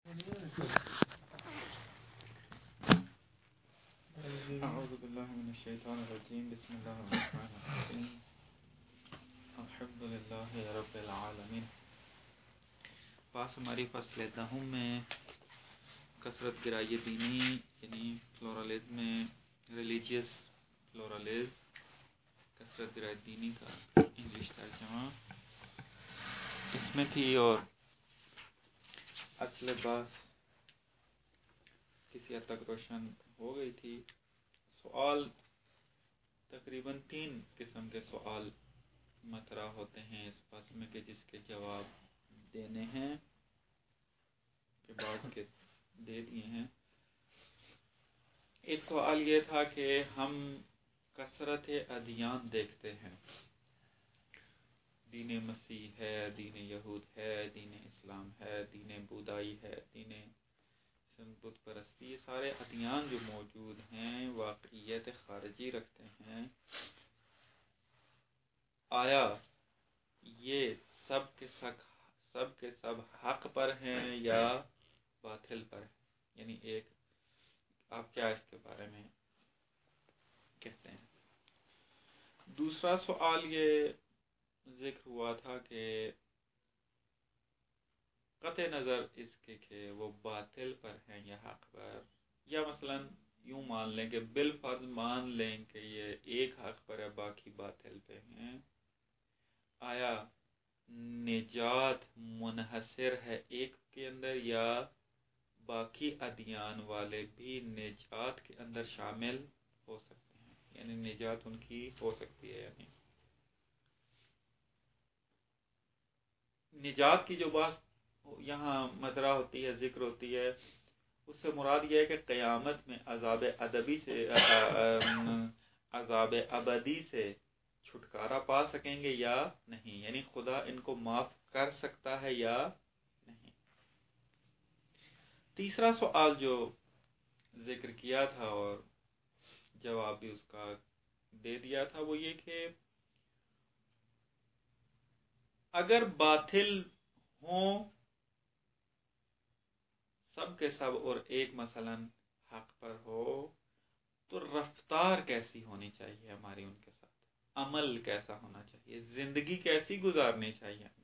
اعوذ باللہ من الشیطان الرجیم بسم اللہ الرحمن الرحیم الحمد للہ رب العالمین. پاس ہماری فصل دہم میں کثرت گرائی دینی یعنی پلورالزم میں ریلیجیس پلورالزم کثرت گرائی دینی کا انگلش ترجمہ اس میں تھی، اور اصل بات کسی حد تک روشن ہو گئی تھی. سوال تقریباً 3 قسم کے سوال مطرح ہوتے ہیں اس فصل میں کہ جس کے جواب دینے ہیں کہ بعض کے دے دیے ہیں. ایک سوال یہ تھا کہ ہم کثرت ادیان دیکھتے ہیں، دین مسیح ہے، دین یہود ہے، دین اسلام ہے، دین بودائی ہے، دین بت پرستی، یہ سارے ادیان جو موجود ہیں واقعیت خارجی رکھتے ہیں. آیا یہ سب کے سب حق پر ہیں یا باطل پر ہیں؟ یعنی ایک آپ کیا اس کے بارے میں کہتے ہیں. دوسرا سوال یہ ذکر ہوا تھا کہ قطع نظر اس کے کہ وہ باطل پر ہیں یا حق پر، یا مثلا یوں مان لیں کہ بالفرض مان لیں کہ یہ ایک حق پر ہے باقی باطل پہ ہیں. آیا نجات منحصر ہے ایک کے اندر یا باقی ادیان والے بھی نجات کے اندر شامل ہو سکتے ہیں؟ یعنی نجات ان کی ہو سکتی ہے. یعنی نجات کی جو بات یہاں مطرح ہوتی ہے، ذکر ہوتی ہے، اس سے مراد یہ ہے کہ قیامت میں عذاب ابدی سے چھٹکارا پا سکیں گے یا نہیں، یعنی خدا ان کو معاف کر سکتا ہے یا نہیں. تیسرا سوال جو ذکر کیا تھا اور جواب بھی اس کا دے دیا تھا وہ یہ کہ اگر باطل ہوں سب کے سب اور ایک مثلا حق پر ہو تو رفتار کیسی ہونی چاہیے ہماری ان کے ساتھ، عمل کیسا ہونا چاہیے، زندگی کیسی گزارنی چاہیے ہمیں.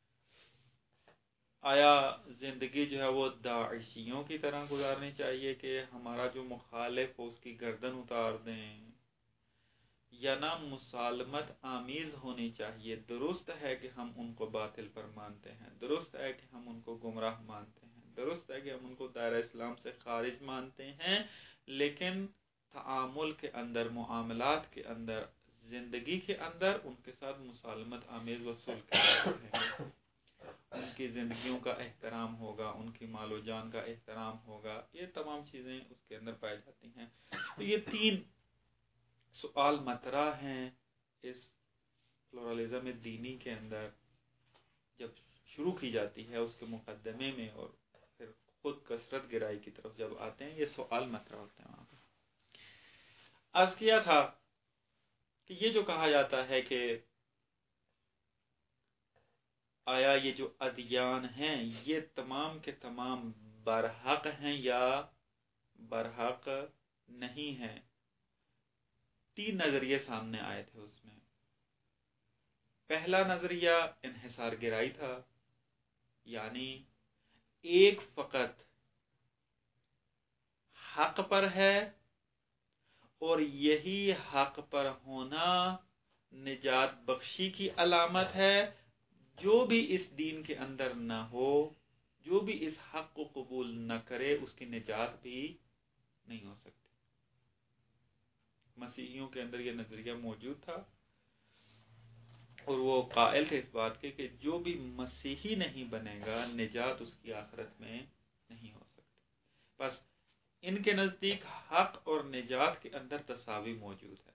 آیا زندگی جو ہے وہ داعشیوں کی طرح گزارنی چاہیے کہ ہمارا جو مخالف ہو اس کی گردن اتار دیں، یا نہ مسالمت آمیز ہونی چاہیے؟ درست ہے کہ ہم ان کو باطل پر مانتے ہیں، درست ہے کہ ہم ان کو گمراہ مانتے ہیں، درست ہے کہ ہم ان کو دائرہ اسلام سے خارج مانتے ہیں، لیکن تعامل کے اندر، معاملات کے اندر، زندگی کے اندر ان کے ساتھ مسالمت آمیز و سلوک رہیں گے. ان کی زندگیوں کا احترام ہوگا، ان کی مال و جان کا احترام ہوگا، یہ تمام چیزیں اس کے اندر پائی جاتی ہیں. تو یہ 3 سوال مطرح ہیں اس پلورالزم دینی کے اندر جب شروع کی جاتی ہے اس کے مقدمے میں، اور پھر خود کثرت گرائی کی طرف جب آتے ہیں یہ سوال مطرح ہوتے ہیں. وہاں پہ عرض کیا تھا کہ یہ جو کہا جاتا ہے کہ آیا یہ جو ادیان ہیں یہ تمام کے تمام برحق ہیں یا برحق نہیں ہیں، 3 نظریے سامنے آئے تھے اس میں. پہلا نظریہ انحصار گرائی تھا، یعنی ایک فقط حق پر ہے اور یہی حق پر ہونا نجات بخشی کی علامت ہے. جو بھی اس دین کے اندر نہ ہو، جو بھی اس حق کو قبول نہ کرے، اس کی نجات بھی نہیں ہو سکتی. مسیحیوں کے اندر یہ نظریہ موجود تھا اور وہ قائل تھے اس بات کے کہ جو بھی مسیحی نہیں بنے گا نجات اس کی آخرت میں نہیں ہو سکتی. بس ان کے نزدیک حق اور نجات کے اندر تساوی موجود ہے.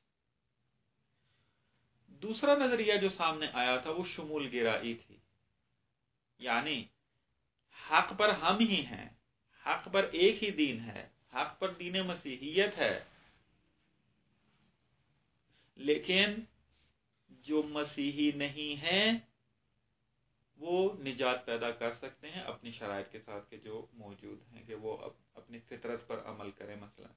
دوسرا نظریہ جو سامنے آیا تھا وہ شمول گرائی تھی، یعنی حق پر ہم ہی ہیں، حق پر ایک ہی دین ہے، حق پر دین مسیحیت ہے، لیکن جو مسیحی نہیں ہیں وہ نجات پیدا کر سکتے ہیں اپنی شرائط کے ساتھ کہ جو موجود ہیں، کہ وہ اپنی فطرت پر عمل کریں، مثلا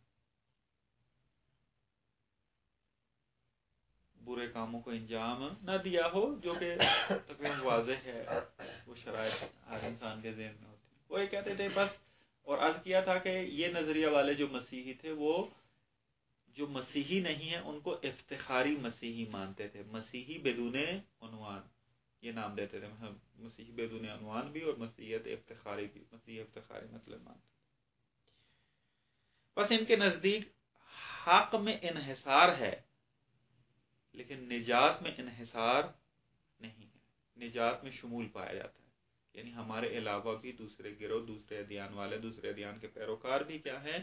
برے کاموں کو انجام نہ دیا ہو، جو کہ تقریباً واضح ہے، وہ شرائط ہر انسان کے ذہن میں ہوتی ہیں۔ وہ یہ کہتے تھے بس، اور عرض کیا تھا کہ یہ نظریہ والے جو مسیحی تھے، وہ جو مسیحی نہیں ہیں ان کو افتخاری مسیحی مانتے تھے، مسیحی بدون عنوان یہ نام دیتے تھے، مثلا مسیحی بدون عنوان بھی اور مسیحیت افتخاری بھی، مسیحی افتخاری مسلم مانتے تھے۔ بس ان کے نزدیک حق میں انحصار ہے لیکن نجات میں انحصار نہیں ہے، نجات میں شمول پایا جاتا ہے، یعنی ہمارے علاوہ بھی دوسرے گروہ، دوسرے ادیان والے، دوسرے ادیان کے پیروکار بھی کیا ہیں،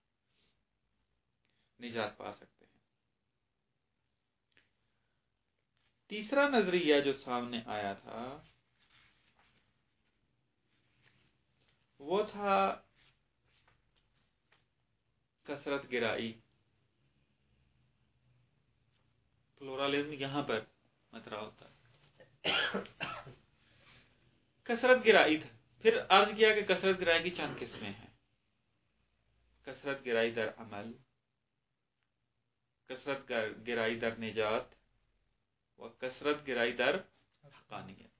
نجات پا سکتے ہیں۔ تیسرا نظریہ جو سامنے آیا تھا وہ تھا کثرت گرائی، پلورالزم یہاں پر مطرح ہوتا ہے، کثرت گرائی تھا۔ پھر عرض کیا کہ کثرت گرائی کی چند قسمیں ہیں: کثرت گرائی در عمل، کثرت گرائی در نجات و کثرت گرائی در حقانیت۔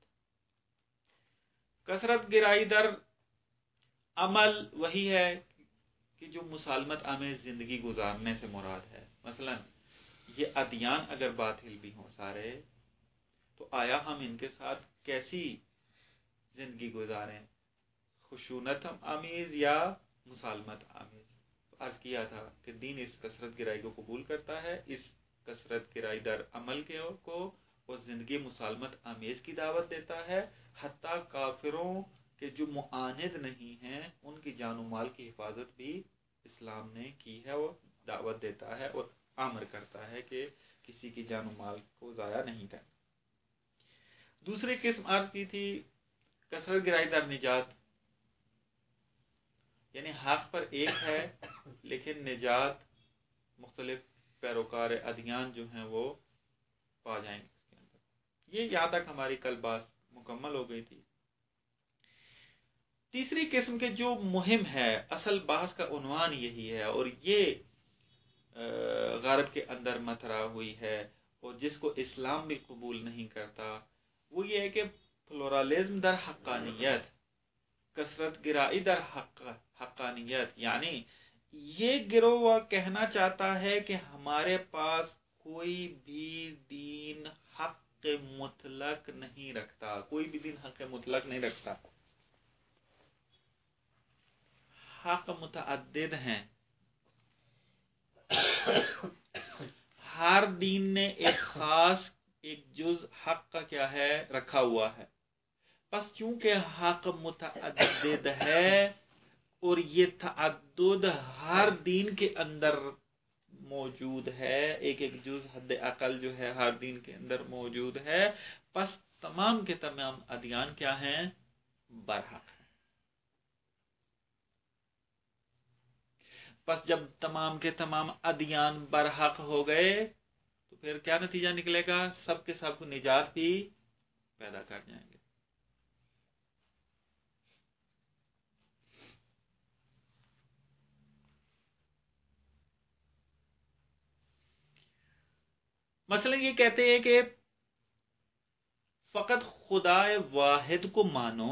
کثرت گرائی در عمل وہی ہے کہ جو مسالمت آمیز زندگی گزارنے سے مراد ہے، مثلا یہ ادیان اگر باطل بھی ہوں سارے، تو آیا ہم ان کے ساتھ کیسی زندگی گزاریں، خشونت آمیز یا مسالمت آمیز؟ عرض کیا تھا کہ دین اس کثرت گرائی کو قبول کرتا ہے، اس کثرت گرائی در عمل کو اور زندگی مسالمت آمیز کی دعوت دیتا ہے، حتیٰ کافروں کہ جو معاند نہیں ہیں ان کی جان و مال کی حفاظت بھی اسلام نے کی ہے، اور دعوت دیتا ہے اور امر کرتا ہے کہ کسی کی جان و مال کو ضائع نہیں کرنا۔ دوسری قسم عرض کی تھی کثرت گرائی در نجات، یعنی حق پر ایک ہے لیکن نجات مختلف پیروکار ادیان جو ہیں وہ پا جائیں گے اس کے اندر۔ یہ یہاں تک ہماری کل بات مکمل ہو گئی تھی۔ تیسری قسم کے جو مہم ہے، اصل بحث کا عنوان یہی ہے، اور یہ غرب کے اندر مطرح ہوئی ہے اور جس کو اسلام بھی قبول نہیں کرتا، وہ یہ ہے کہ پلورالزم در حقانیت، کثرت گرائی در حقانیت، یعنی یہ گروہ کہنا چاہتا ہے کہ ہمارے پاس کوئی بھی دین حق مطلق نہیں رکھتا، کوئی بھی دین حق مطلق نہیں رکھتا، حق متعدد ہیں، ہر دین نے ایک خاص ایک جز حق کا کیا ہے رکھا ہوا ہے، بس چونکہ حق متعدد ہے اور یہ تعدد ہر دین کے اندر موجود ہے، ایک ایک جز حد اقل جو ہے ہر دین کے اندر موجود ہے، بس تمام کے تمام ادیان کیا ہیں، برحق ہیں۔ بس جب تمام کے تمام ادیان برحق ہو گئے تو پھر کیا نتیجہ نکلے گا، سب کے سب کو نجات بھی پیدا کر جائیں گے۔ مثلا یہ کہتے ہیں کہ فقط خدا واحد کو مانو،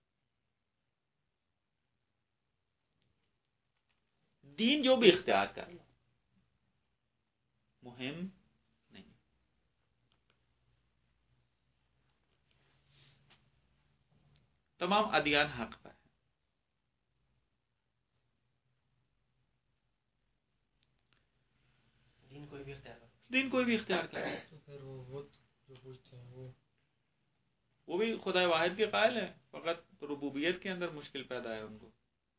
دین جو بھی اختیار کر لو، مہم نہیں۔ تمام ادیان حق پر ہیں، دین کوئی بھی اختیار دین کوئی بھی اختیار کرے، تو پھر وہ جو پوچھتے ہیں وہ بھی خدا واحد کے قائل ہے، فقط ربوبیت کے اندر مشکل پیدا ہے ان کو۔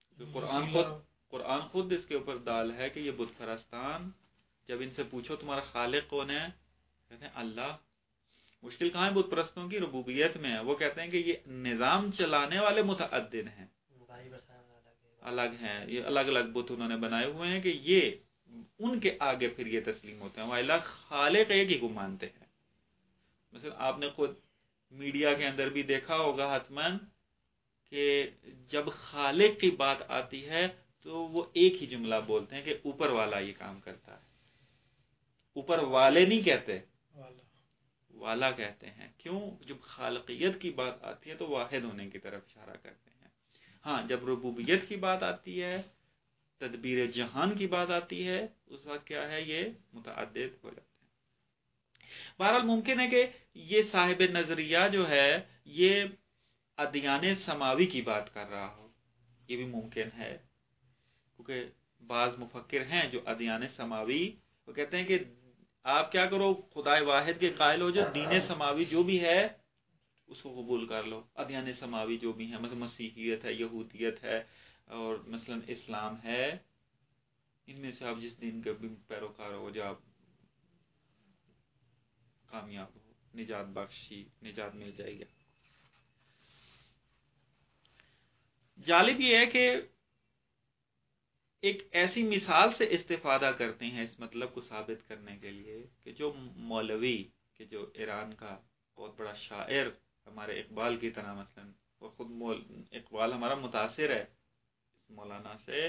قرآن خود اس کے اوپر دال ہے کہ یہ بت پرستان، جب ان سے پوچھو تمہارا خالق کون ہے، کہتے ہیں اللہ۔ مشکل کہاں ہے بت پرستوں کی، ربوبیت میں ہے۔ وہ کہتے ہیں کہ یہ نظام چلانے والے متعدد ہیں، الگ ہیں، یہ الگ الگ بت انہوں نے بنائے ہوئے ہیں کہ یہ ان کے آگے پھر یہ تسلیم ہوتے ہیں، وہ اللہ خالق ایک ہی کو مانتے ہیں۔ مثلا آپ نے خود میڈیا کے اندر بھی دیکھا ہوگا حتماً کہ جب خالق کی بات آتی ہے تو وہ ایک ہی جملہ بولتے ہیں کہ اوپر والا یہ کام کرتا ہے. اوپر والے نہیں کہتے، والا کہتے ہیں. کیوں؟ جب خالقیت کی بات آتی ہے تو واحد ہونے کی طرف اشارہ کرتے ہیں. ہاں جب ربوبیت کی بات آتی ہے، تدبیر جہان کی بات آتی ہے، اس وقت کیا ہے، یہ متعدد ہو جاتے ہیں. بہرحال ممکن ہے کہ یہ صاحب نظریہ جو ہے یہ ادیان سماوی کی بات کر رہا ہو، یہ بھی ممکن ہے، کیونکہ بعض مفکر ہیں جو ادیان سماوی، وہ کہتے ہیں کہ آپ کیا کرو، خدا واحد کے قائل ہو جو دین سماوی جو بھی ہے اس کو قبول کر لو. ادیان سماوی جو بھی ہیں، مثلا مسیحیت ہے، یہودیت ہے، اور مثلا اسلام ہے، ان میں سے آپ جس دین کے بھی پیروکار ہو جو آپ کامیاب ہو، نجات بخشی، نجات مل جائے گی. جالب یہ ہے کہ ایک ایسی مثال سے استفادہ کرتے ہیں اس مطلب کو ثابت کرنے کے لیے کہ جو مولوی، کہ جو ایران کا بہت بڑا شاعر، ہمارے اقبال کی طرح، مثلا وہ خود اقبال ہمارا متاثر ہے مولانا سے،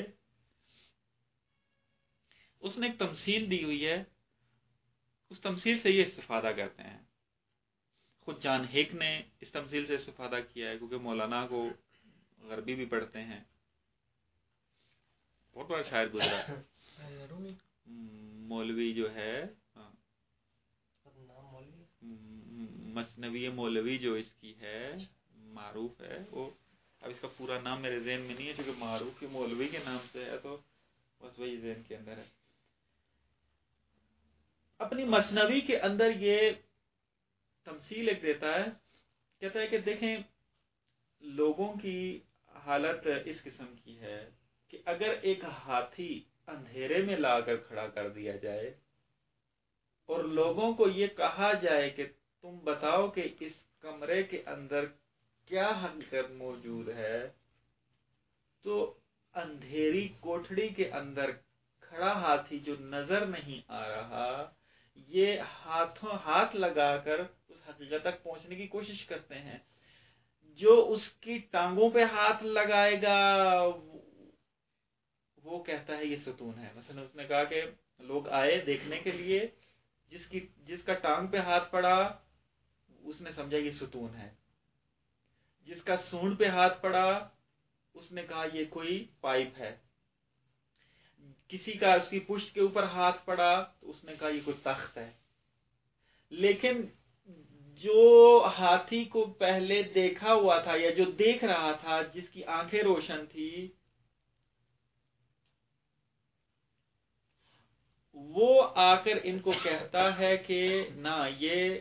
اس نے ایک تمثیل دی ہوئی ہے، اس تمثیل سے یہ استفادہ کرتے ہیں. خود جان ہیک نے اس تمثیل سے استفادہ کیا ہے، کیونکہ مولانا کو غربی بھی پڑھتے ہیں، بہت بڑا شاعر گزرا. مولوی جو ہے، مثنوی مولوی جو اس کی ہے معروف ہے، وہ اب اس کا پورا نام میرے ذہن میں نہیں ہے کیونکہ معروف مولوی کے نام سے ہے تو بس وہی ذہن کے اندر ہے. اپنی مثنوی کے اندر یہ تمثیل ایک دیتا ہے، کہتا ہے کہ دیکھیں لوگوں کی حالت اس قسم کی ہے کہ اگر ایک ہاتھی اندھیرے میں لا کر کھڑا کر دیا جائے اور لوگوں کو یہ کہا جائے کہ تم بتاؤ کہ اس کمرے کے اندر کیا حقیقت موجود ہے، تو اندھیری کوٹھڑی کے اندر کھڑا ہاتھی جو نظر نہیں آ رہا، یہ ہاتھ لگا کر اس حقیقت تک پہنچنے کی کوشش کرتے ہیں. جو اس کی ٹانگوں پہ ہاتھ لگائے گا وہ کہتا ہے یہ ستون ہے. مثلا اس نے کہا کہ لوگ آئے دیکھنے کے لیے، جس کا ٹانگ پہ ہاتھ پڑا اس نے سمجھا یہ ستون ہے، جس کا سونڈ پہ ہاتھ پڑا اس نے کہا یہ کوئی پائپ ہے، کسی کا اس کی پشت کے اوپر ہاتھ پڑا تو اس نے کہا یہ کوئی تخت ہے. لیکن جو ہاتھی کو پہلے دیکھا ہوا تھا یا جو دیکھ رہا تھا، جس کی آنکھیں روشن تھی، وہ آ کر ان کو کہتا ہے کہ نہ، یہ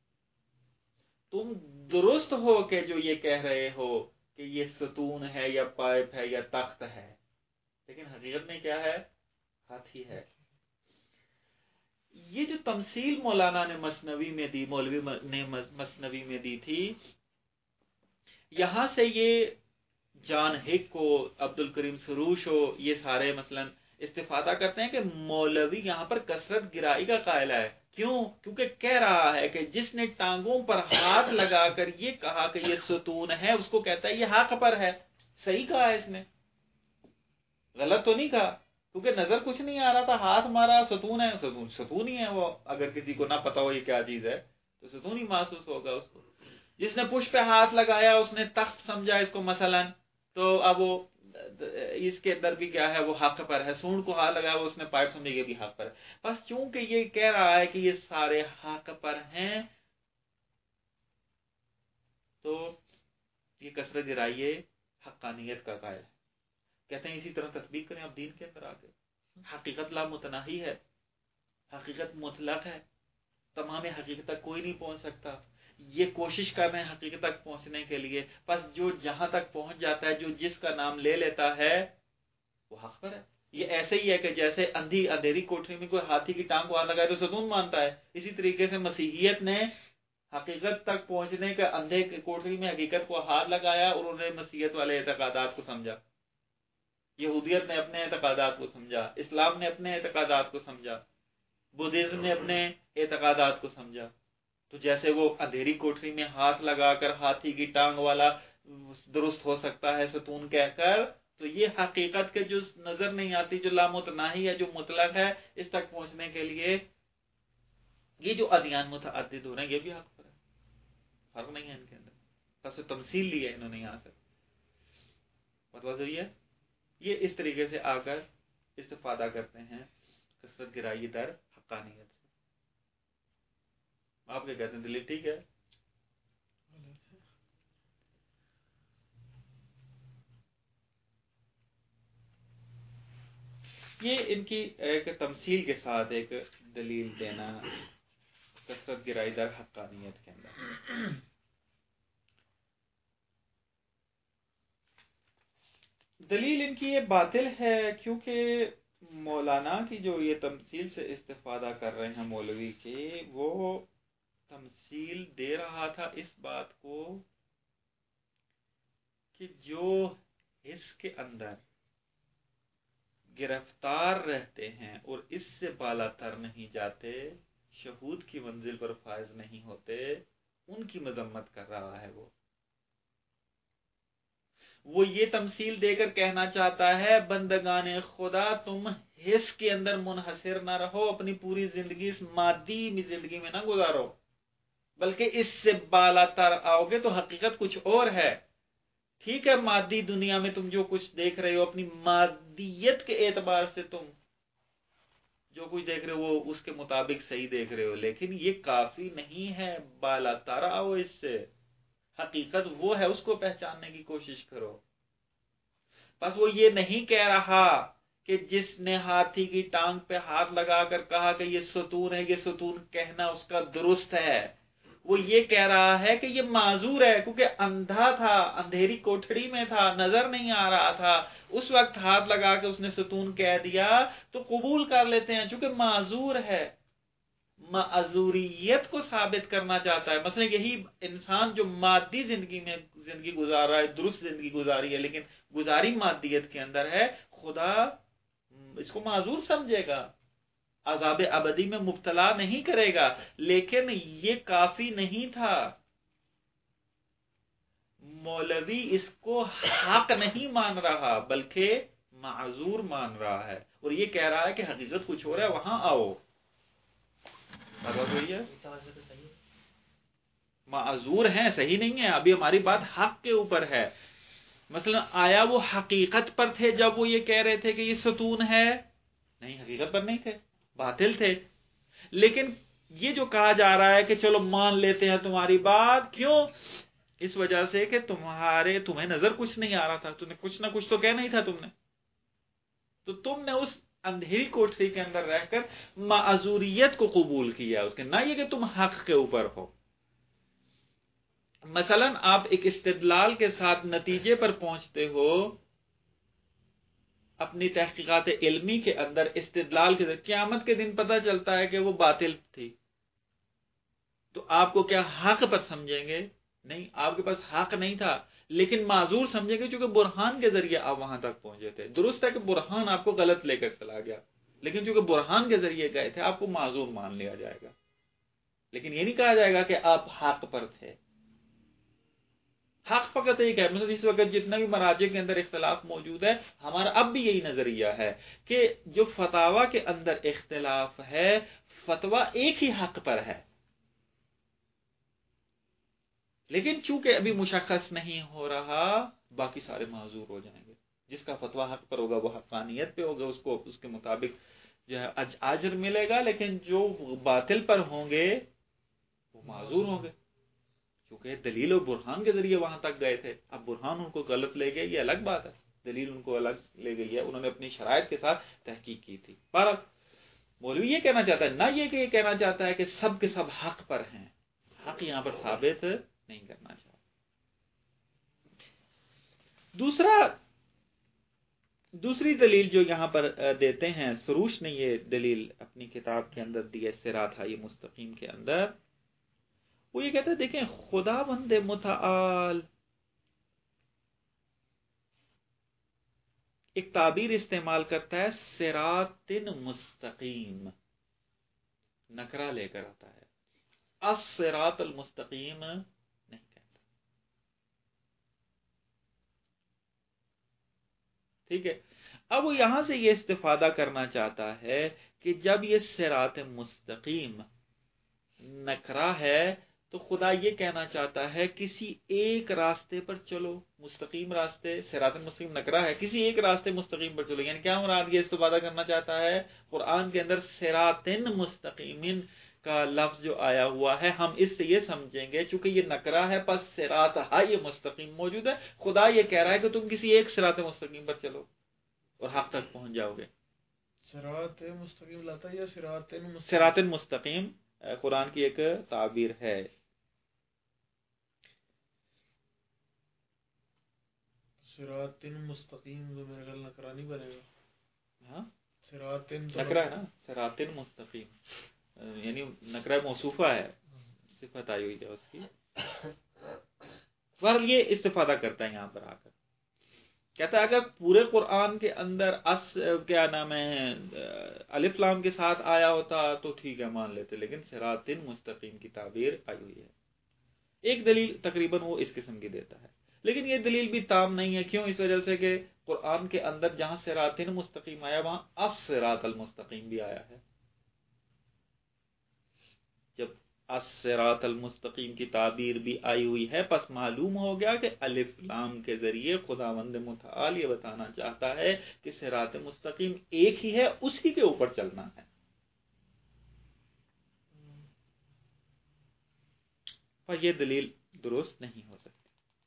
تم درست ہو کہ جو یہ کہہ رہے ہو کہ یہ ستون ہے یا پائپ ہے یا تخت ہے، لیکن حقیقت میں کیا ہے، ہاتھی ہے. یہ جو تمثیل مولانا نے مثنوی میں دی، مولوی نے مثنوی میں دی تھی، یہاں سے یہ جان ہک کو، عبد الکریم سروش ہو، یہ سارے مثلا استفادہ کرتے ہیں کہ مولوی یہاں پر کثرت گرائی کا قائل ہے. کیوں؟ کیونکہ کہہ رہا ہے کہ جس نے ٹانگوں پر ہاتھ لگا کر یہ کہا کہ یہ ستون ہے، اس کو کہتا ہے یہ حق پر ہے. صحیح کہا ہے اس نے، غلط تو نہیں کہا، کیونکہ نظر کچھ نہیں آ رہا تھا، ہاتھ مارا، ستون ہے، ستون ہی ہے وہ. اگر کسی کو نہ پتا ہو یہ کیا چیز ہے تو ستون ہی محسوس ہوگا اس کو. جس نے پشت پہ ہاتھ لگایا اس نے تخت سمجھا اس کو مثلا، تو اب وہ اس کے اندر بھی کیا ہے، وہ حق پر ہے. سونڈ کو ہاتھ لگایا وہ اس نے پائپ سمجھے یہ بھی حق پر ہے. بس چونکہ یہ کہہ رہا ہے کہ یہ سارے حق پر ہیں تو یہ کثرت گرائیے حقانیت کا قائل ہے. کہتے ہیں اسی طرح تطبیق کریں اب دین کے اندر آ کے. حقیقت لا متناہی ہے، حقیقت مطلق ہے، تمام حقیقت تک کوئی نہیں پہنچ سکتا. یہ کوشش کر رہے ہیں حقیقت تک پہنچنے کے لیے، بس جو جہاں تک پہنچ جاتا ہے، جو جس کا نام لے لیتا ہے وہ حق پر ہے. یہ ایسے ہی ہے کہ جیسے اندھیری کوٹری میں کوئی ہاتھی کی ٹانگ کو ہاتھ لگائے تو ستون مانتا ہے، اسی طریقے سے مسیحیت نے حقیقت تک پہنچنے کا اندھے کی کوٹری میں حقیقت کو ہاتھ لگایا اور انہوں نے مسیحیت والے اعتقادات کو سمجھا، یہودیت نے اپنے اعتقادات کو سمجھا، اسلام نے اپنے اعتقادات کو سمجھا، بدھزم نے اپنے اعتقادات کو سمجھا. تو جیسے وہ اندھیری کوٹری میں ہاتھ لگا کر ہاتھی کی ٹانگ والا درست ہو سکتا ہے ستون کہہ کر، تو یہ حقیقت کے جو نظر نہیں آتی، جو لامتناہی ہے، جو مطلق ہے، اس تک پہنچنے کے لیے یہ جو ادیان متعدد ہو رہے ہیں یہ بھی حق پر ہے، فرق نہیں ہے ان کے اندر، بس تمثیل لی ہے انہوں نے یہاں سے، مطلب صحیح ہے۔ یہ اس طریقے سے آ کر استفادہ کرتے ہیں کثرت گرایی در حقانیت سے۔ آپ کیا کہتے ہیں دلیل ٹھیک ہے؟ یہ ان کی ایک تمثیل کے ساتھ ایک دلیل دینا کثرت گرائی در حقانیت کے اندر۔ دلیل ان کی یہ باطل ہے کیونکہ مولانا کی جو یہ تمثیل سے استفادہ کر رہے ہیں مولوی کے، وہ تمثیل دے رہا تھا اس بات کو کہ جو حس کے اندر گرفتار رہتے ہیں اور اس سے بالا تر نہیں جاتے، شہود کی منزل پر فائز نہیں ہوتے، ان کی مذمت کر رہا ہے۔ وہ یہ تمثیل دے کر کہنا چاہتا ہے بندگان خدا تم حس کے اندر منحصر نہ رہو، اپنی پوری زندگی اس مادی زندگی میں نہ گزارو، بلکہ اس سے بالا تر آؤ گے تو حقیقت کچھ اور ہے۔ ٹھیک ہے، مادی دنیا میں تم جو کچھ دیکھ رہے ہو، اپنی مادیت کے اعتبار سے تم جو کچھ دیکھ رہے ہو وہ اس کے مطابق صحیح دیکھ رہے ہو، لیکن یہ کافی نہیں ہے، بالا تر آؤ اس سے، حقیقت وہ ہے، اس کو پہچاننے کی کوشش کرو۔ بس وہ یہ نہیں کہہ رہا کہ جس نے ہاتھی کی ٹانگ پہ ہاتھ لگا کر کہا کہ یہ ستون ہے، یہ ستون کہنا اس کا درست ہے، وہ یہ کہہ رہا ہے کہ یہ معذور ہے کیونکہ اندھا تھا، اندھیری کوٹھڑی میں تھا، نظر نہیں آ رہا تھا، اس وقت ہاتھ لگا کے اس نے ستون کہہ دیا تو قبول کر لیتے ہیں چونکہ معذور ہے۔ معذوریت کو ثابت کرنا چاہتا ہے، مثلا یہی انسان جو مادی زندگی میں زندگی گزار رہا ہے، درست زندگی گزاری ہے لیکن گزاری مادیت کے اندر ہے، خدا اس کو معذور سمجھے گا، عذاب ابدی میں مبتلا نہیں کرے گا، لیکن یہ کافی نہیں تھا۔ مولوی اس کو حق نہیں مان رہا بلکہ معذور مان رہا ہے، اور یہ کہہ رہا ہے کہ حقیقت کچھ ہو رہا ہے، وہاں آؤ۔ معذور ہیں، صحیح نہیں ہے، ابھی ہماری بات حق کے اوپر ہے۔ مثلا آیا وہ حقیقت پر تھے جب وہ یہ کہہ رہے تھے کہ یہ ستون ہے؟ نہیں، حقیقت پر نہیں تھے، باطل تھے۔ لیکن یہ جو کہا جا رہا ہے کہ چلو مان لیتے ہیں تمہاری بات، کیوں؟ اس وجہ سے کہ تمہیں نظر کچھ نہیں آ رہا تھا، تمہیں کچھ نہ کچھ تو کہنا ہی تھا تم نے، تو تم نے اس اندھیری کوٹری کے اندر رہ کر معذوریت کو قبول کیا، اس کے نہ یہ کہ تم حق کے اوپر ہو۔ مثلا آپ ایک استدلال کے ساتھ نتیجے پر پہنچتے ہو، اپنی تحقیقات علمی کے اندر استدلال کے ذریعے قیامت کے دن پتہ چلتا ہے کہ وہ باطل تھی، تو آپ کو کیا حق پر سمجھیں گے؟ نہیں، آپ کے پاس حق نہیں تھا لیکن معذور سمجھیں گے چونکہ برہان کے ذریعے آپ وہاں تک پہنچے تھے۔ درست ہے کہ برہان آپ کو غلط لے کر چلا گیا، لیکن چونکہ برہان کے ذریعے گئے تھے آپ کو معذور مان لیا جائے گا، لیکن یہ نہیں کہا جائے گا کہ آپ حق پر تھے۔ حق فقط ایک ہے، مثلا اس وقت جتنا بھی مراجع کے اندر اختلاف موجود ہے، ہمارا اب بھی یہی نظریہ ہے کہ جو فتاوی کے اندر اختلاف ہے، فتویٰ ایک ہی حق پر ہے، لیکن چونکہ ابھی مشخص نہیں ہو رہا، باقی سارے معذور ہو جائیں گے۔ جس کا فتویٰ حق پر ہوگا وہ حقانیت پہ ہوگا، اس کو اس کے مطابق جو ہے اجر ملے گا، لیکن جو باطل پر ہوں گے وہ معذور ہوں گے، کیونکہ دلیل و برہان کے ذریعے وہاں تک گئے تھے۔ اب برہان ان کو غلط لے گئے، یہ الگ بات ہے، دلیل ان کو الگ لے گئی ہے، انہوں نے اپنی شرائط کے ساتھ تحقیق کی تھی۔ پر مولوی یہ کہنا چاہتا ہے، نہ یہ کہ یہ کہنا چاہتا ہے کہ سب کے سب حق پر ہیں، حق یہاں پر ثابت نہیں کرنا چاہتا۔ دوسری دلیل جو یہاں پر دیتے ہیں، سروش نے یہ دلیل اپنی کتاب کے اندر دی ہے، صراط مستقیم کے اندر، وہ یہ کہتا ہے دیکھیں خداوند متعال ایک تعبیر استعمال کرتا ہے صراط مستقیم، نکرہ لے کر آتا ہے، الصراط المستقیم نہیں کہتا. ٹھیک ہے. اب وہ یہاں سے یہ استفادہ کرنا چاہتا ہے کہ جب یہ صراط مستقیم نکرہ ہے تو خدا یہ کہنا چاہتا ہے کسی ایک راستے پر چلو. مستقیم راستے، صراط مستقیم نکرہ ہے، کسی ایک راستے مستقیم پر چلو. یعنی کیا مراد یہ استفادہ کرنا چاہتا ہے؟ قرآن کے اندر صراط مستقیم کا لفظ جو آیا ہوا ہے، ہم اس سے یہ سمجھیں گے چونکہ یہ نکرہ ہے پس صراط یہ مستقیم موجود ہے. خدا یہ کہہ رہا ہے کہ تم کسی ایک صراط مستقیم پر چلو اور حق تک پہنچ جاؤ گے. صراط مستقیم لاتا ہے یا صراط مستقیم؟ صراط مستقیم قرآن کی ایک تعبیر ہے. صراط مستقیم تو میرے خیال نکرہ نہیں بنے گا. ہاں صراط نکرہ ہے نا، صراط مستقیم یعنی نکرہ موصوفہ ہے، صفت آئی ہوئی ہے اس کی. پر یہ استفادہ کرتا ہے یہاں پر آ کر. کہتا ہے اگر پورے قرآن کے اندر کیا نام ہے الف لام کے ساتھ آیا ہوتا تو ٹھیک ہے مان لیتے، لیکن صراط مستقیم کی تعبیر آئی ہوئی ہے. ایک دلیل تقریباً وہ اس قسم کی دیتا ہے، لیکن یہ دلیل بھی تام نہیں ہے. کیوں؟ اس وجہ سے کہ قرآن کے اندر جہاں صراط مستقیم آیا وہاں الصراط المستقیم بھی آیا ہے. جب الصراط المستقیم کی تعبیر بھی آئی ہوئی ہے پس معلوم ہو گیا کہ الف لام کے ذریعے خداوند متعال یہ بتانا چاہتا ہے کہ صراط مستقیم ایک ہی ہے، اسی کے اوپر چلنا ہے. پر یہ دلیل درست نہیں ہو سکتی.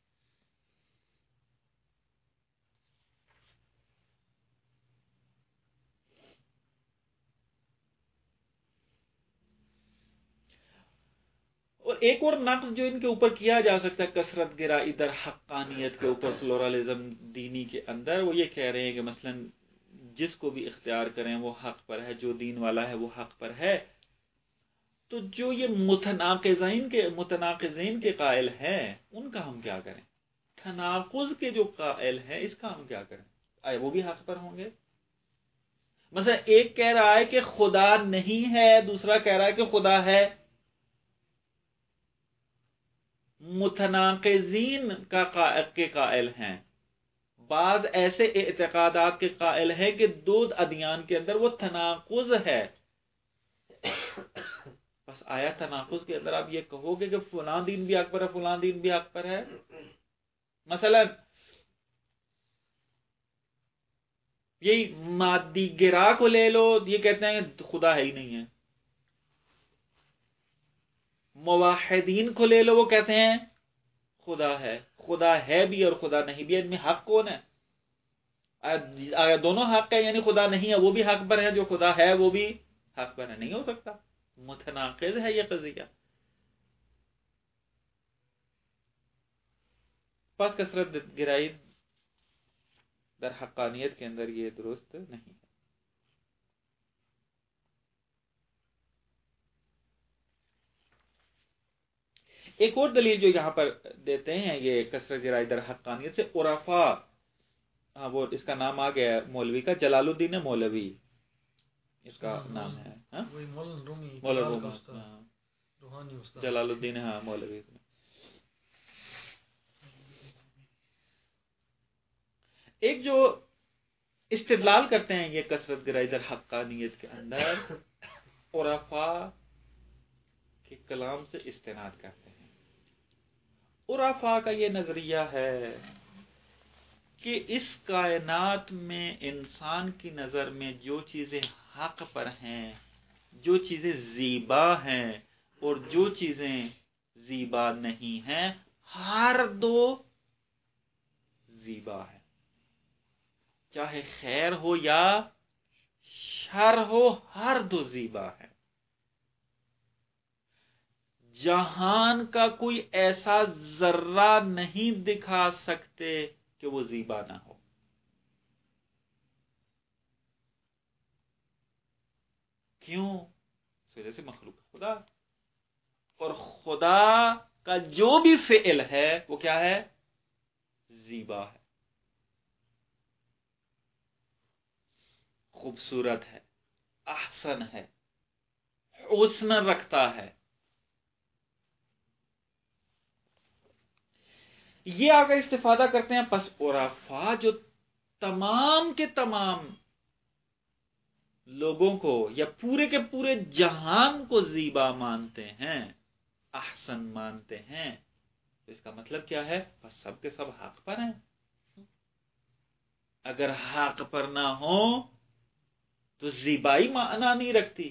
اور ایک اور نقد جو ان کے اوپر کیا جا سکتا ہے کثرت گرائی در حقانیت کے اوپر، پلورالزم دینی کے اندر، وہ یہ کہہ رہے ہیں کہ مثلا جس کو بھی اختیار کریں وہ حق پر ہے، جو دین والا ہے وہ حق پر ہے. تو جو یہ متناقضین کے قائل ہیں ان کا ہم کیا کریں؟ تناقض کے جو قائل ہیں اس کا ہم کیا کریں؟ آئے وہ بھی حق پر ہوں گے؟ مثلا ایک کہہ رہا ہے کہ خدا نہیں ہے، دوسرا کہہ رہا ہے کہ خدا ہے. متناقضین کے قائل ہیں. بعض ایسے اعتقادات کے قائل ہیں کہ دو ادیان کے اندر وہ تناقض ہے. بس آیا تناقض کے اندر آپ یہ کہو گے کہ فلاں دین بھی حق پر ہے، فلاں دین بھی حق پر ہے. مثلا یہی مادی گرا کو لے لو، یہ کہتے ہیں کہ خدا ہے ہی نہیں ہے. موحدین کو لے لو، وہ کہتے ہیں خدا ہے. خدا ہے بھی اور خدا نہیں بھی، ان میں حق کون ہے؟ اگر دونوں حق ہے یعنی خدا نہیں ہے وہ بھی حق پر ہے، جو خدا ہے وہ بھی حق پر ہے. نہیں ہو سکتا، متناقض ہے یہ قضیہ. پس کثرت گرائی در حقانیت کے اندر یہ درست نہیں ہے. ایک اور دلیل جو یہاں پر دیتے ہیں یہ کثرت گرائی در حقانیت سے، عرفاء، ہاں وہ اس کا نام آ گیا مولوی کا، جلال الدین مولوی اس کا نام ہے. جلال الدین ہاں مولوی. ایک جو استدلال کرتے ہیں یہ کثرت گرائی در حقانیت کے اندر، عرفاء کے کلام سے استناد کرتے ہیں. عرفاء کا یہ نظریہ ہے کہ اس کائنات میں انسان کی نظر میں جو چیزیں حق پر ہیں، جو چیزیں زیبا ہیں اور جو چیزیں زیبا نہیں ہیں، ہر دو زیبا ہے. چاہے خیر ہو یا شر ہو، ہر دو زیبا ہے. جہان کا کوئی ایسا ذرہ نہیں دکھا سکتے کہ وہ زیبا نہ ہو. کیوں؟ اس وجہ سے مخلوق خدا، اور خدا کا جو بھی فعل ہے وہ کیا ہے؟ زیبا ہے، خوبصورت ہے، احسن ہے، حسن رکھتا ہے. یہ آگے استفادہ کرتے ہیں. پس عرفا جو تمام کے تمام لوگوں کو یا پورے کے پورے جہان کو زیبا مانتے ہیں، احسن مانتے ہیں، تو اس کا مطلب کیا ہے؟ بس سب کے سب حق پر ہیں. اگر حق پر نہ ہو تو زیبائی معنی نہیں رکھتی.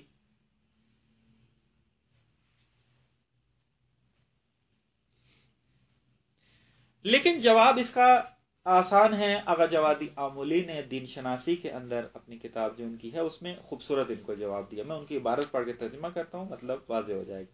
لیکن جواب اس کا آسان ہے. آغا جوادی آمولی نے دین شناسی کے اندر اپنی کتاب جو ان کی ہے اس میں خوبصورت ان کو جواب دیا. میں ان کی عبارت پڑھ کے ترجمہ کرتا ہوں، مطلب واضح ہو جائے گا.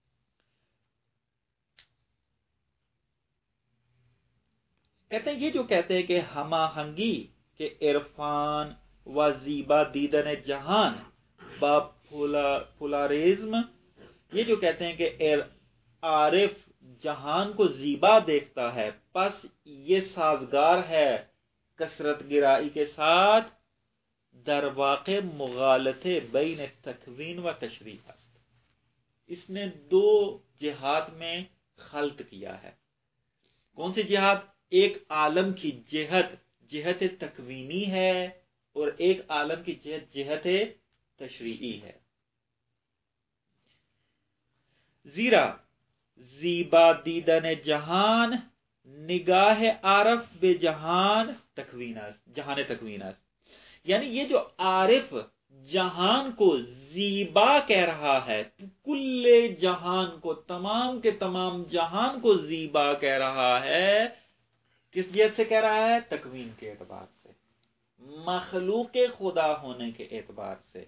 کہتے ہیں یہ جو کہتے ہیں کہ ہم آہنگی کے عرفان و زیبا دیدن جہان با پولاریزم، یہ جو کہتے ہیں کہ عارف جہان کو زیبا دیکھتا ہے، پس یہ سازگار ہے کثرت گرائی کے ساتھ در واقع مغالطے بین تکوین و تشریح است. اس نے دو جہات میں خلط کیا ہے. کون سی جہات؟ ایک عالم کی جہت تکوینی ہے اور ایک عالم کی جہت تشریعی ہے. زیرا زیبا دیدن جہان نگاہ عارف بے جہان تکوین است. یعنی یہ جو عارف جہان کو زیبا کہہ رہا ہے، کل جہان کو، تمام کے تمام جہان کو زیبا کہہ رہا ہے، کس جہت سے کہہ رہا ہے؟ تکوین کے اعتبار سے، مخلوق خدا ہونے کے اعتبار سے.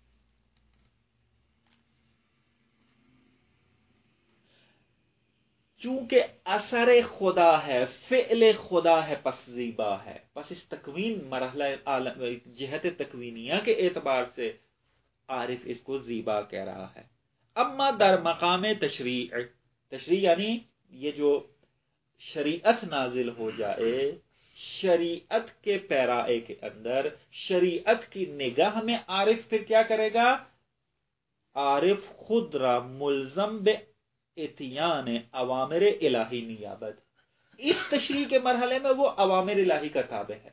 چونکہ اثر خدا ہے، فعل خدا ہے، پس زیبا ہے. پس اس تکوین مرحلہ جہت تکوینیہ کے اعتبار سے عارف اس کو زیبا کہہ رہا ہے. اما در مقام تشریع یعنی یہ جو شریعت نازل ہو جائے، شریعت کے پیرائے کے اندر، شریعت کی نگاہ میں عارف پھر کیا کرے گا؟ عارف خود را ملزم بے اتیان اوامر الہی نیابت. اس تشریح کے مرحلے میں وہ اوامر الہی کا تابع ہے.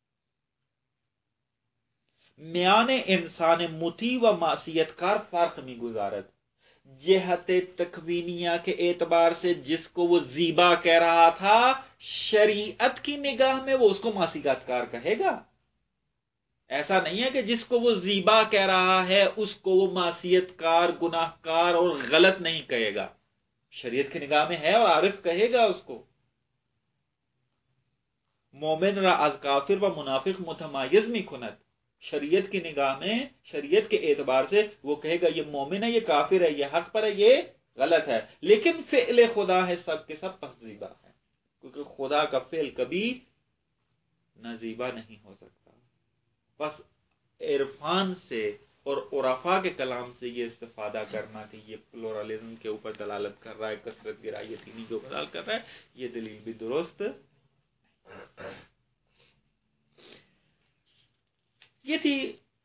میان انسان مطیع و معصیت کار فرق میں گزارت. جہت تکوینیہ کے اعتبار سے جس کو وہ زیبا کہہ رہا تھا، شریعت کی نگاہ میں وہ اس کو معصیت کار کہے گا. ایسا نہیں ہے کہ جس کو وہ زیبا کہہ رہا ہے اس کو وہ معصیت کار، گناہ کار اور غلط نہیں کہے گا. شریعت کی نگاہ میں ہے اور عارف کہے گا اس کو. مومن را از کافر و منافق متمایز می کند. شریعت کی نگاہ میں، شریعت کے اعتبار سے وہ کہے گا یہ مومن ہے، یہ کافر ہے، یہ حق پر ہے، یہ غلط ہے. لیکن فعل خدا ہے، سب کے سب پس زیبا ہے، کیونکہ خدا کا فعل کبھی نازیبا نہیں ہو سکتا. بس عرفان سے اور عرفا کے کلام سے یہ استفادہ کرنا کہ یہ پلورالزم کے اوپر دلالت کر رہا ہے، کثرت گرائی دینی کے اوپر دلالت کر رہا ہے، یہ دلیل بھی درست. یہ تھی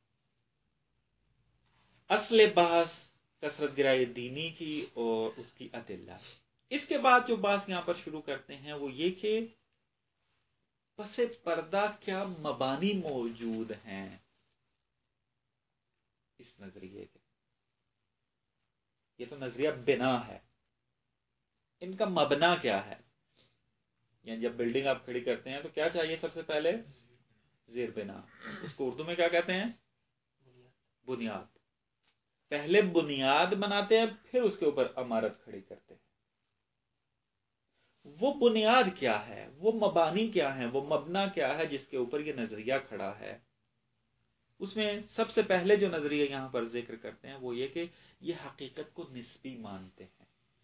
اصل بحث کثرت گرائی دینی کی اور اس کی ادلہ. اس کے بعد جو بحث یہاں پر شروع کرتے ہیں وہ یہ کہ پس پردہ کیا مبانی موجود ہیں اس نظریے کے. یہ تو نظریہ بنا ہے، ان کا مبنا کیا ہے؟ یعنی جب بلڈنگ آپ کھڑی کرتے ہیں تو کیا چاہیے سب سے پہلے؟ زیر بنا. اس کو اردو میں کیا کہتے ہیں؟ بنیاد. پہلے بنیاد بناتے ہیں، پھر اس کے اوپر عمارت کھڑی کرتے ہیں. وہ بنیاد کیا ہے، وہ مبانی کیا ہے، وہ مبنا کیا ہے جس کے اوپر یہ نظریہ کھڑا ہے؟ اس میں سب سے پہلے جو نظریہ یہاں پر ذکر کرتے ہیں وہ یہ کہ یہ حقیقت کو نسبی مانتے ہیں.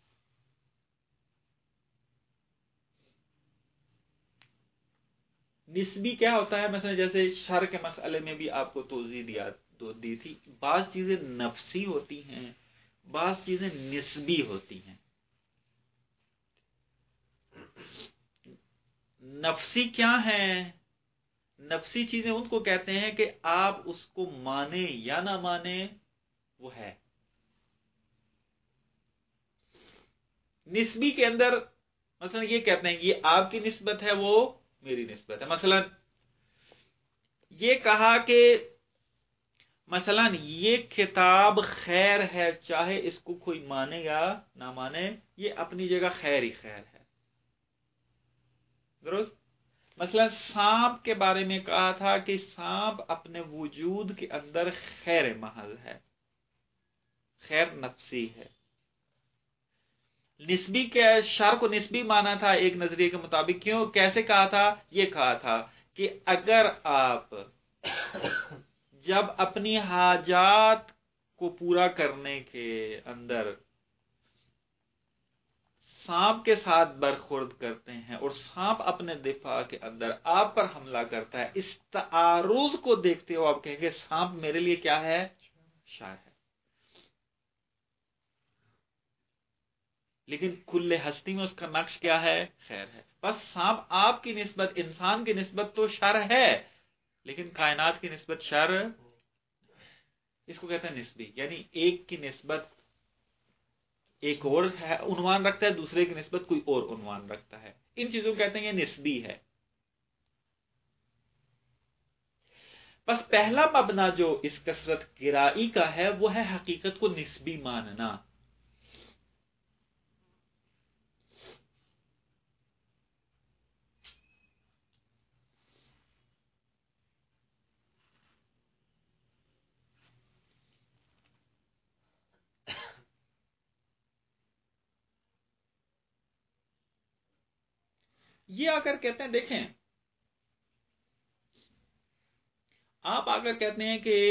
نسبی کیا ہوتا ہے؟ مثلا جیسے شر کے مسئلے میں بھی آپ کو توضیح دی تھی، بعض چیزیں نفسی ہوتی ہیں، بعض چیزیں نسبی ہوتی ہیں. نفسی کیا ہیں؟ نفسی چیزیں ان کو کہتے ہیں کہ آپ اس کو مانیں یا نہ مانیں وہ ہے. نسبی کے اندر مثلا یہ کہتے ہیں کہ یہ آپ کی نسبت ہے، وہ میری نسبت ہے. مثلا یہ کہا کہ مثلا یہ کتاب خیر ہے، چاہے اس کو کوئی مانے یا نہ مانے، یہ اپنی جگہ خیر ہی خیر ہے. درست. مثلا سانپ کے بارے میں کہا تھا کہ سانپ اپنے وجود کے اندر خیر محض ہے، خیر نفسی ہے. نسبی کے شر کو نسبی مانا تھا ایک نظریے کے مطابق. کیوں؟ کیسے کہا تھا؟ یہ کہا تھا کہ اگر آپ جب اپنی حاجات کو پورا کرنے کے اندر سانپ کے ساتھ برخورد کرتے ہیں اور سانپ اپنے دفاع کے اندر آپ پر حملہ کرتا ہے، اس تعارض کو دیکھتے ہو آپ کہیں گے سانپ میرے لیے کیا ہے؟ شر ہے. لیکن کل ہستی میں اس کا نقش کیا ہے؟ خیر ہے. بس سانپ آپ کی نسبت، انسان کی نسبت تو شر ہے، لیکن کائنات کی نسبت شر. اس کو کہتے ہیں نسبی، یعنی ایک کی نسبت ایک اور عنوان رکھتا ہے، دوسرے کی نسبت کوئی اور عنوان رکھتا ہے. ان چیزوں کو کہتے ہیں یہ نسبی ہے. بس پہلا مبنا جو اس کثرت گرائی کا ہے وہ ہے حقیقت کو نسبی ماننا. یہ آ کر کہتے ہیں، دیکھیں آپ آ کر کہتے ہیں کہ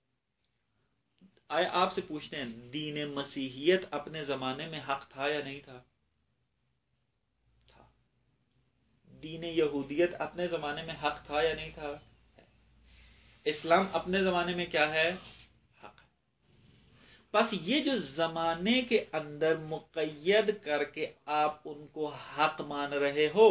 آپ سے پوچھتے ہیں دین مسیحیت اپنے زمانے میں حق تھا یا نہیں تھا؟ تھا. دین یہودیت اپنے زمانے میں حق تھا یا نہیں تھا؟ اسلام اپنے زمانے میں کیا ہے؟ حق. بس یہ جو زمانے کے اندر مقید کر کے آپ ان کو حق مان رہے ہو،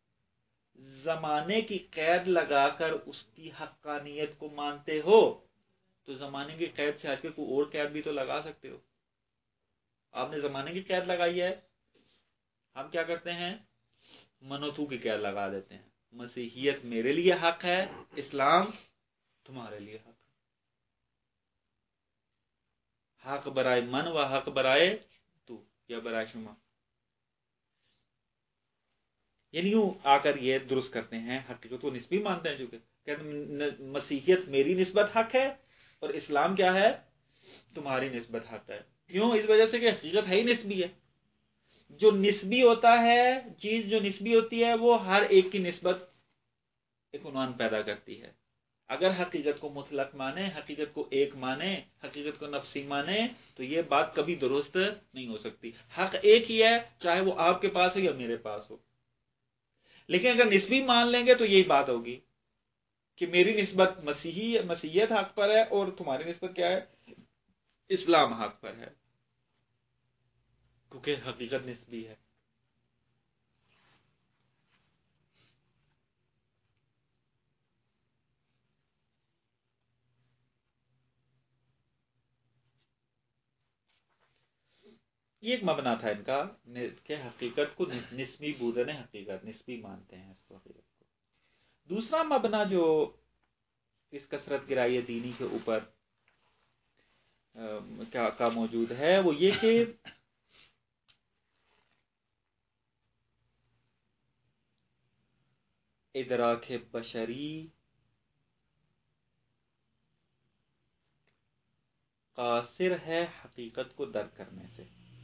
زمانے کی قید لگا کر اس کی حقانیت کو مانتے ہو، تو زمانے کی قید سے ہٹ کے کوئی اور قید بھی تو لگا سکتے ہو. آپ نے زمانے کی قید لگائی ہے، ہم کیا کرتے ہیں؟ منوتو کی قید لگا دیتے ہیں. مسیحیت میرے لیے حق ہے، اسلام تمہارے لیے حق. حق برائے من و حق برائے تو یا برائے شما. یعنی یوں آ کر یہ درست کرتے ہیں، حقیقت کو نسبی مانتے ہیں. چونکہ کہتے ہیں مسیحیت میری نسبت حق ہے اور اسلام کیا ہے؟ تمہاری نسبت حق ہے. کیوں؟ اس وجہ سے کہ حقیقت ہے ہی نسبی ہے. جو نسبی ہوتا ہے، چیز جو نسبی ہوتی ہے وہ ہر ایک کی نسبت ایک عنوان پیدا کرتی ہے. اگر حقیقت کو مطلق مانے، حقیقت کو ایک مانے، حقیقت کو نفسی مانے، تو یہ بات کبھی درست نہیں ہو سکتی. حق ایک ہی ہے، چاہے وہ آپ کے پاس ہو یا میرے پاس ہو. لیکن اگر نسبی مان لیں گے تو یہی بات ہوگی کہ میری نسبت مسیحیت حق پر ہے اور تمہاری نسبت کیا ہے؟ اسلام حق پر ہے، کیونکہ حقیقت نسبی ہے. یہ ایک مبنا تھا ان کا کہ حقیقت کو نسبی بودن حقیقت نسبی مانتے ہیں اس کو حقیقت کو. دوسرا مبنا جو اس کثرت گرائی دینی کے اوپر کا موجود ہے وہ یہ کہ ادراک بشری قاصر ہے حقیقت کو درک کرنے سے.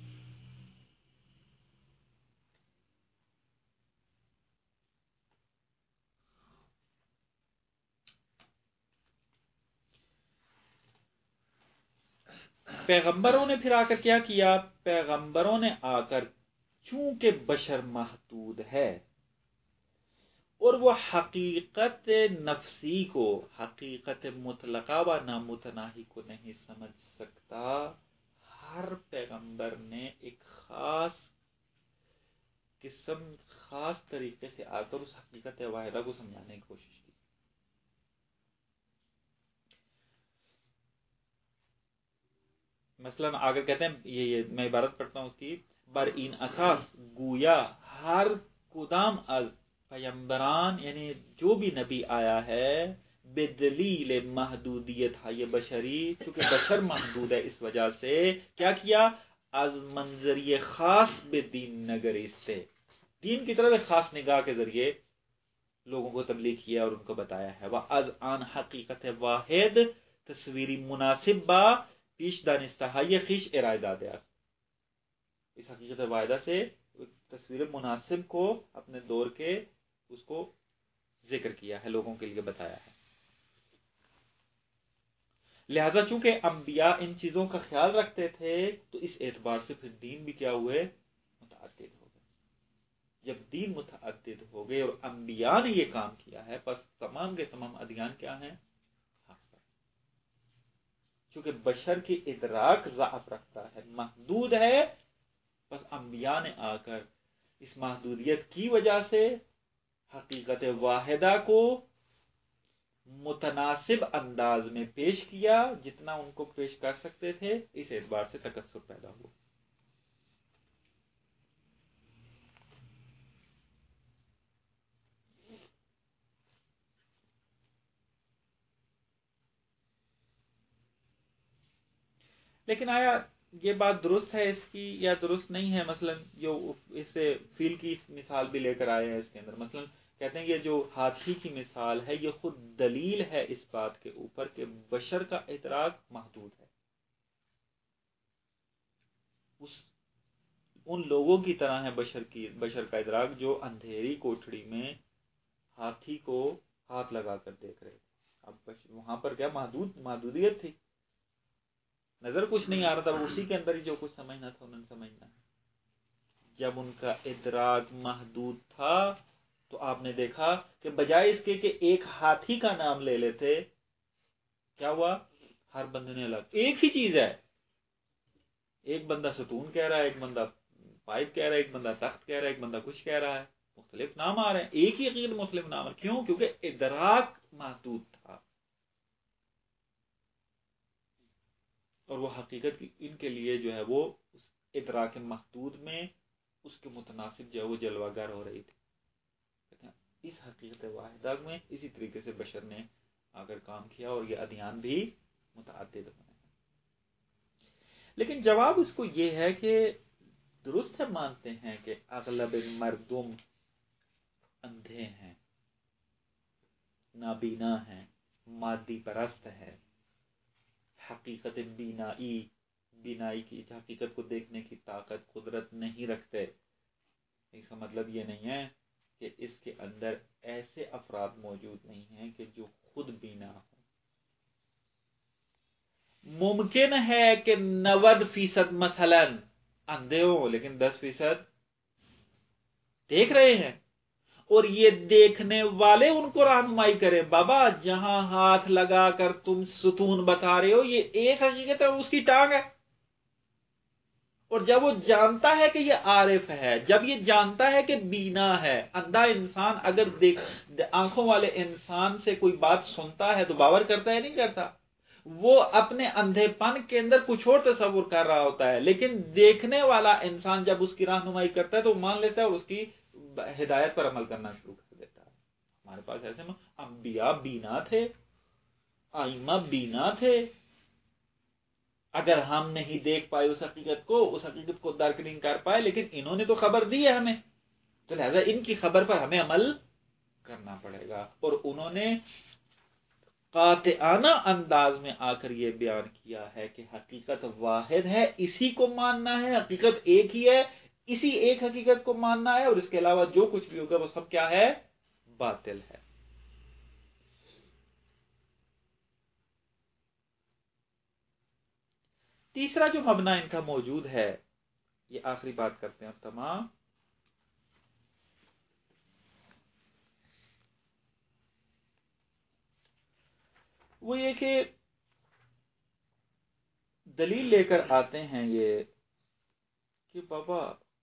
پیغمبروں نے پھر آ کر کیا کیا؟ پیغمبروں نے آ کر چونکہ بشر محدود ہے اور وہ حقیقت نفسی کو، حقیقت مطلقہ و نامتناہی کو نہیں سمجھ سکتا، ہر پیغمبر نے ایک خاص قسم، خاص طریقے سے آ کر اس حقیقت واحدہ کو سمجھانے کی کوشش کی. مثلا آگے کہتے ہیں، یہ میں عبارت پڑھتا ہوں اس کی، بر این اساس گویا ہر کدام از پیمبران یعنی جو بھی نبی آیا ہے بدلیل محدودیت ہے بشری، چونکہ بشر محدود ہے اس وجہ سے کیا کیا، از منظری خاص بے دین نگریستے، دین کی طرف ایک خاص نگاہ کے ذریعے لوگوں کو تبلیغ کیا اور ان کو بتایا ہے۔ وہ از آن حقیقت واحد تصویری مناسب با پیش دانستہ ہے خیش ارائے دادے، اس حقیقت واحدہ سے تصویر مناسب کو اپنے دور کے اس کو ذکر کیا ہے، لوگوں کے لیے بتایا ہے۔ لہذا چونکہ انبیاء ان چیزوں کا خیال رکھتے تھے تو اس اعتبار سے پھر دین بھی کیا ہوئے، متعدد ہو گئے۔ جب دین متعدد ہو گئے اور انبیاء نے یہ کام کیا ہے، پس تمام کے تمام ادیان کیا ہیں، حق پر۔ چونکہ بشر کی ادراک ضعف رکھتا ہے، محدود ہے، بس انبیاء نے آ کر اس محدودیت کی وجہ سے حقیقت واحدہ کو متناسب انداز میں پیش کیا، جتنا ان کو پیش کر سکتے تھے، اس اعتبار سے تکثر پیدا ہوا۔ لیکن آیا یہ بات درست ہے اس کی یا درست نہیں ہے؟ مثلا جو اس سے فیل کی مثال بھی لے کر آئے ہیں اس کے اندر، مثلا کہتے ہیں یہ جو ہاتھی کی مثال ہے یہ خود دلیل ہے اس بات کے اوپر کہ بشر کا ادراک محدود ہے، ان لوگوں کی طرح ہے بشر کا ادراک جو اندھیری کوٹڑی میں ہاتھی کو ہاتھ لگا کر دیکھ رہے تھے۔ اب وہاں پر کیا محدودیت تھی، نظر کچھ نہیں آ رہا تھا، اسی کے اندر ہی جو کچھ سمجھنا تھا انہوں نے سمجھنا ہے۔ جب ان کا ادراک محدود تھا تو آپ نے دیکھا کہ بجائے اس کے کہ ایک ہاتھی کا نام لے لیتے، کیا ہوا، ہر بندے نے الگ ایک ہی چیز ہے، ایک بندہ ستون کہہ رہا ہے، ایک بندہ پائپ کہہ رہا ہے، ایک بندہ تخت کہہ رہا ہے، ایک بندہ کچھ کہہ رہا ہے، مختلف نام آ رہے ہیں، ایک ہی عقیدت مختلف نام ہے۔ کیوں؟ کیونکہ ادراک محدود تھا، اور وہ حقیقت ان کے لیے جو ہے وہ اس ادراک محدود میں اس کے متناسب جو ہے وہ جلوہ گر ہو رہی تھی۔ اس حقیقت واحدہ میں اسی طریقے سے بشر نے اگر کام کیا اور یہ ادیان بھی متعدد ہوئے۔ لیکن جواب اس کو یہ ہے کہ درست ہے، مانتے ہیں کہ اغلب مردم اندھے ہیں، نابینا ہیں، مادی پرست ہے، حقیقت بینائی کی حقیقت کو دیکھنے کی طاقت قدرت نہیں رکھتے۔ اس کا مطلب یہ نہیں ہے کہ اس کے اندر ایسے افراد موجود نہیں ہیں کہ جو خود بینا ہوں۔ ممکن ہے کہ 90% مثلا اندھے ہوں لیکن 10% دیکھ رہے ہیں، اور یہ دیکھنے والے ان کو رہنمائی کرے، بابا جہاں ہاتھ لگا کر تم ستون بتا رہے ہو یہ ایک حقیقت ہے اور اس کی ٹانگ ہے۔ اور جب وہ جانتا ہے کہ یہ عارف ہے، جب یہ جانتا ہے کہ بینا ہے، اندھا انسان اگر آنکھوں والے انسان سے کوئی بات سنتا ہے تو باور کرتا ہے نہیں کرتا، وہ اپنے اندھے پن کے اندر کچھ اور تصور کر رہا ہوتا ہے، لیکن دیکھنے والا انسان جب اس کی رہنمائی کرتا ہے تو وہ مان لیتا ہے اور اس کی ہدایت پر عمل کرنا شروع کر دیتا ہے۔ ہمارے پاس ایسے انبیاء بینا تھے، ائمہ بینا تھے، اگر ہم نہیں دیکھ پائے اس حقیقت کو درک نہیں کر پائے، لیکن انہوں نے تو خبر دی ہے ہمیں، تو لہذا ان کی خبر پر ہمیں عمل کرنا پڑے گا۔ اور انہوں نے قاطعانہ انداز میں آ کر یہ بیان کیا ہے کہ حقیقت واحد ہے، اسی کو ماننا ہے، حقیقت ایک ہی ہے، اسی ایک حقیقت کو ماننا ہے، اور اس کے علاوہ جو کچھ بھی ہوگا وہ سب کیا ہے، باطل ہے۔ تیسرا جو مبنی ان کا موجود ہے، یہ آخری بات کرتے ہیں تمام، وہ یہ کہ دلیل لے کر آتے ہیں یہ کہ بابا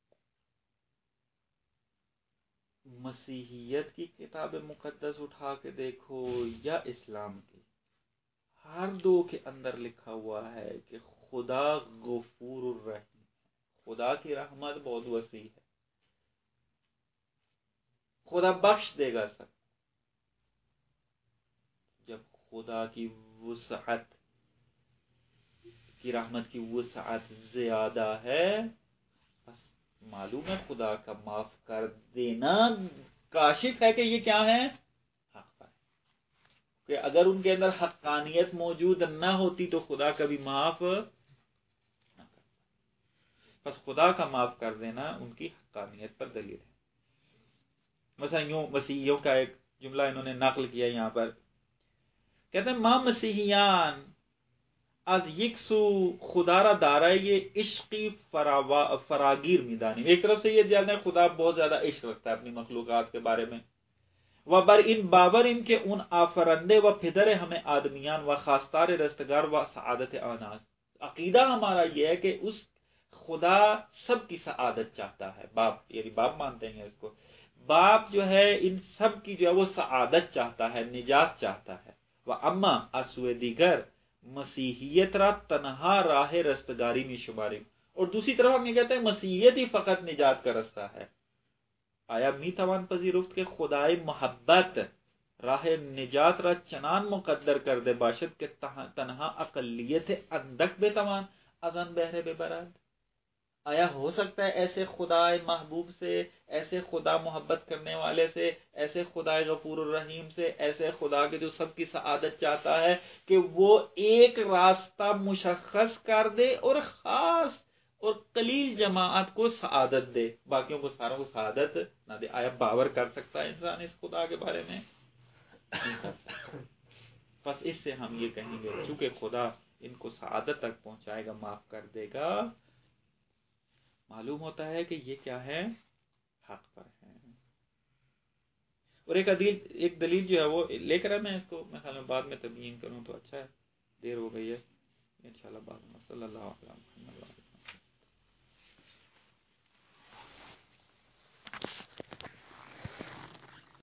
مسیحیت کی کتاب مقدس اٹھا کے دیکھو یا اسلام کی، ہر دو کے اندر لکھا ہوا ہے کہ خدا غفور الرحیم، خدا کی رحمت بہت وسیع ہے، خدا بخش دے گا سب. جب خدا کی وسعت کی رحمت کی وسعت زیادہ ہے، بس معلوم ہے خدا کا معاف کر دینا کاشف ہے کہ یہ کیا ہے، حق پر. کہ اگر ان کے اندر حقانیت موجود نہ ہوتی تو خدا کبھی معاف نہ کرتا. بس خدا کا معاف کر دینا ان کی حقانیت پر دلیل ہے. مثلا یوں مسیحیوں کا ایک جملہ انہوں نے نقل کیا یہاں پر، کہتے ہیں ما مسیحیان از یکسو خدا را دارای یہ عشقی فراگیر میدانی. ایک طرف سے یہ جانتے ہیں خدا بہت زیادہ عشق رکھتا ہے اپنی مخلوقات کے بارے میں. و بر ان باور ان کے ان آفرندے و پدر ہمیں آدمیان و خاصتار رستگار و سعادت آناس. عقیدہ ہمارا یہ ہے کہ اس خدا سب کی سعادت چاہتا ہے. باپ یعنی باپ مانتے ہیں اس کو. باپ جو ہے ان سب کی جو ہے وہ سعادت چاہتا ہے، نجات چاہتا ہے. و اما اسوے دیگر مسیحیت را تنہا راہ رستگاری میں شماری. اور دوسری طرف ہم یہ کہتے ہیں مسیحیت ہی فقط نجات کا رستہ ہے. آیا می توان پذیرفت کہ خدای محبت راہ نجات را چنان مقدر کر دے باشد کہ تنہا اقلیت اندک بے توان ازان بہرے بے برد. آیا ہو سکتا ہے ایسے خدا محبوب سے، ایسے خدا محبت کرنے والے سے، ایسے خدا غفور الرحیم سے، ایسے خدا کے جو سب کی سعادت چاہتا ہے کہ وہ ایک راستہ مشخص کر دے اور خاص اور قلیل جماعت کو سعادت دے، باقیوں کو ساروں کو سعادت نہ دے؟ آیا باور کر سکتا ہے انسان اس خدا کے بارے میں؟ نہیں کر سکتا. بس اس سے ہم یہ کہیں گے چونکہ خدا ان کو سعادت تک پہنچائے گا، معاف کر دے گا، معلوم ہوتا ہے کہ یہ کیا ہے، حق پر ہے. اور ایک دلیل جو ہے وہ لے کر میں اس کو میں خیال میں بعد میں تبیین کروں تو اچھا ہے، دیر ہو گئی ہے، انشاءاللہ بعد میں. صلی اللہ علیہ وسلم.